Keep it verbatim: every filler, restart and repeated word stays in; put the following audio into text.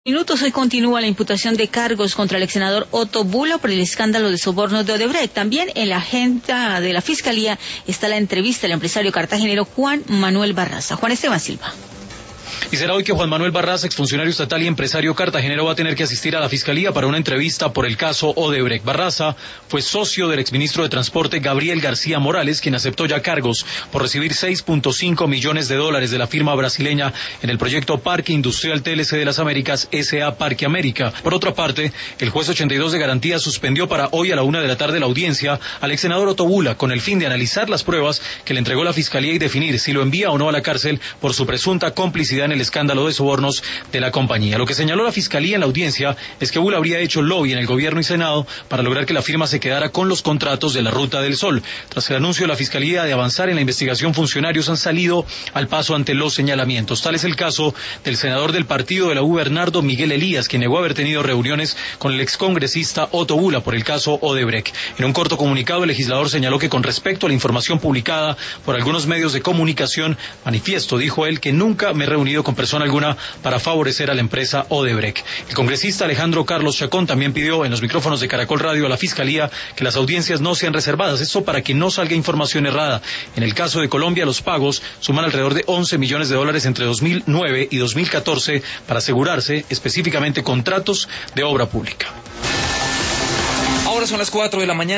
Minutos hoy continúa la imputación de cargos contra el ex senador Otto Bula por el escándalo de sobornos de Odebrecht. También en la agenda de la Fiscalía está la entrevista del empresario cartagenero Juan Manuel Barraza. Juan Esteban Silva. Y será hoy que Juan Manuel Barraza, exfuncionario estatal y empresario cartagenero, va a tener que asistir a la Fiscalía para una entrevista por el caso Odebrecht. Barraza fue socio del exministro de Transporte Gabriel García Morales, quien aceptó ya cargos por recibir seis punto cinco millones de dólares de la firma brasileña en el proyecto Parque Industrial T L C de las Américas, S A Parque América. Por otra parte, el juez ochenta y dos de garantía suspendió para hoy a la una de la tarde la audiencia al ex senador Otto Bula con el fin de analizar las pruebas que le entregó la Fiscalía y definir si lo envía o no a la cárcel por su presunta complicidad en el escándalo de sobornos de la compañía. Lo que señaló la Fiscalía en la audiencia es que Bula habría hecho lobby en el gobierno y Senado para lograr que la firma se quedara con los contratos de la Ruta del Sol. Tras el anuncio de la Fiscalía de avanzar en la investigación, funcionarios han salido al paso ante los señalamientos. Tal es el caso del senador del partido de la U, Bernardo Miguel Elías, quien negó haber tenido reuniones con el excongresista Otto Bula por el caso Odebrecht. En un corto comunicado, el legislador señaló que con respecto a la información publicada por algunos medios de comunicación, manifiesto, dijo él, que nunca me he reunido con persona alguna para favorecer a la empresa Odebrecht. El congresista Alejandro Carlos Chacón también pidió en los micrófonos de Caracol Radio a la Fiscalía que las audiencias no sean reservadas, esto para que no salga información errada. En el caso de Colombia, los pagos suman alrededor de once millones de dólares entre dos mil nueve y dos mil catorce para asegurarse específicamente contratos de obra pública. Ahora son las cuatro de la mañana.